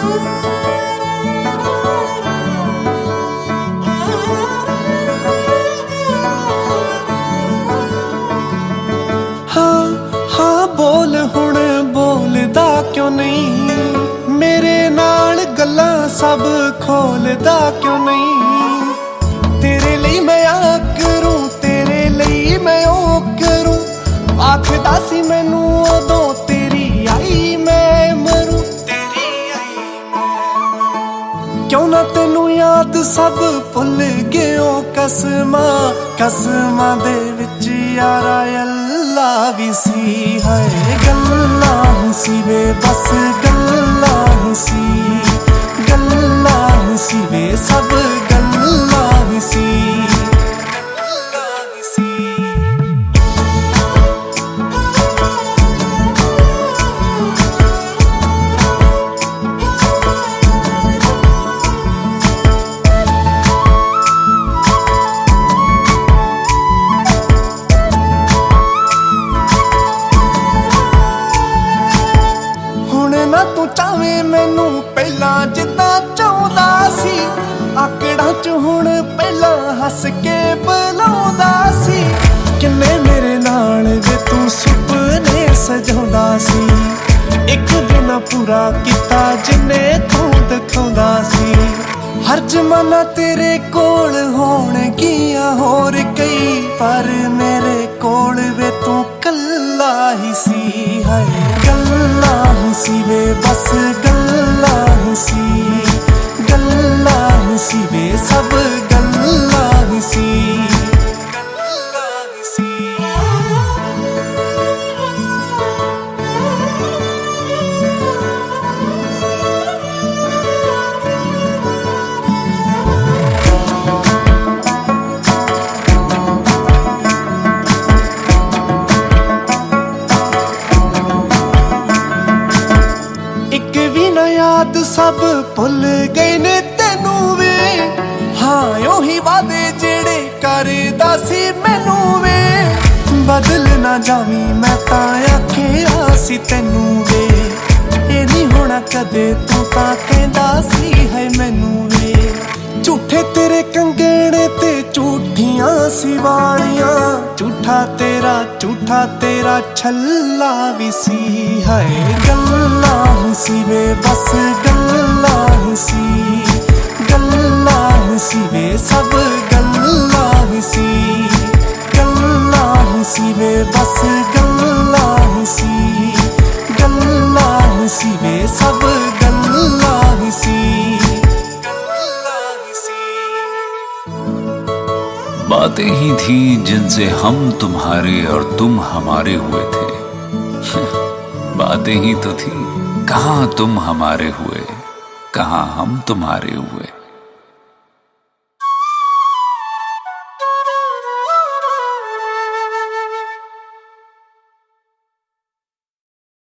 बोल हुण बोलदा क्यों नहीं, मेरे नाल गल्लां सब खोलदा क्यों नहीं। तेरे लिए मैं आ करूं, तेरे लिए मैं ओ करूं, आखदा सी मैनू उदों तेरी आई मैं मरूं, तेरी आई मैं। क्यों ना तेनू याद सब भुल गयो, कसमां कसमां दे विच यारा अल्लाह भी सी है। गल्लां सी वे बस गल्लां सी, गल्लां सी वे सब गल्लां सी, गल्लां सी। ना तू चाहे मैनू पहला जिद्दां चाहुंदा सी, आकड़ां च हुण पहला हस के बुलाउंदा सी। किन्ने मेरे नाल वे तू सुपने सजाउंदा सी, एक दिन पूरा कीता जिन्ने तू दिखाउंदा सी। हर जमाना तेरे कोल होणगियां होर कई, पर मेरे कोल वे तू कल्ला ही सी है। गल्लां सी वे बस गल्लां सी, गल्लां सी वे सब गल्लां सी, गल्लां सी। एक भी ना याद सब भुल गए ने तेनू वे, हाँ ओही वादे जेड़े करदा सी मैनू वे। बदल ना जावी मैं तां आखिया सी तेनू वे, ये नहीं होना कदे तू तां कहंदा सी है मैनू वे। झूठे तेरे कंगणे ते झूठियां सी वालियां, झूठा तेरा छल्ला भी सी है। गल्लां सी वे बस गल्लां सी, गल्लां सी वे सब गल्लां सी, गल्लां सी वे बस गल्लां सी, गल्लां सी वे सब गल्लां सी, गल्लां सी। बातें ही थी जिनसे हम तुम्हारे और तुम हमारे हुए थे। बातें ही तो थी, कहाँ तुम हमारे हुए, कहाँ हम तुम्हारे हुए।